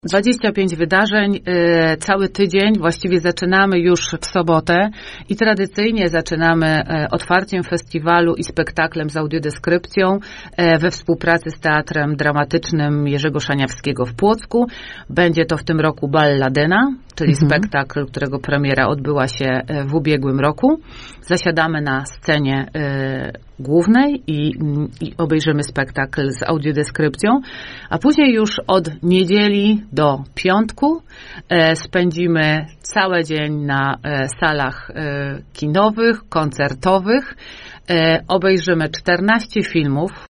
25 wydarzeń, cały tydzień, właściwie zaczynamy już w sobotę i tradycyjnie zaczynamy otwarciem festiwalu i spektaklem z audiodeskrypcją we współpracy z Teatrem Dramatycznym Jerzego Szaniawskiego w Płocku. Będzie to w tym roku Bal Ladyna, czyli spektakl, którego premiera odbyła się w ubiegłym roku. Zasiadamy na scenie głównej i obejrzymy spektakl z audiodeskrypcją, a później już od niedzieli do piątku spędzimy cały dzień na salach kinowych, koncertowych. Obejrzymy 14 filmów,